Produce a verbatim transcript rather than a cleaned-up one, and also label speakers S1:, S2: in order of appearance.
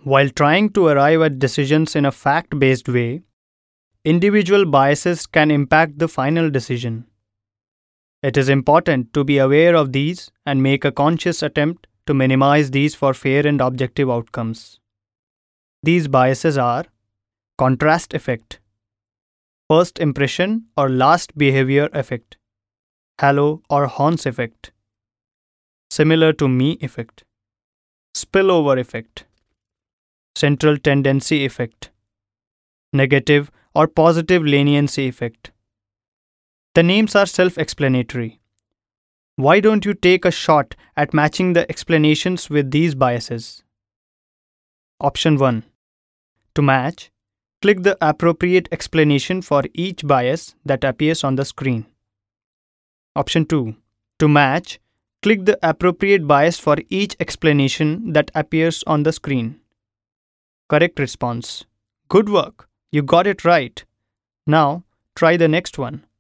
S1: While trying to arrive at decisions in a fact-based way, individual biases can impact the final decision. It is important to be aware of these and make a conscious attempt to minimize these for fair and objective outcomes. These biases are contrast effect, first impression or last behavior effect, halo or horns effect, similar to me effect, spillover effect, central tendency effect, negative or positive leniency effect. The names are self-explanatory. Why don't you take a shot at matching the explanations with these biases? Option one. To match, click the appropriate explanation for each bias that appears on the screen. Option two. To match, click the appropriate bias for each explanation that appears on the screen. Correct response. Good work. You got it right. Now, try the next one.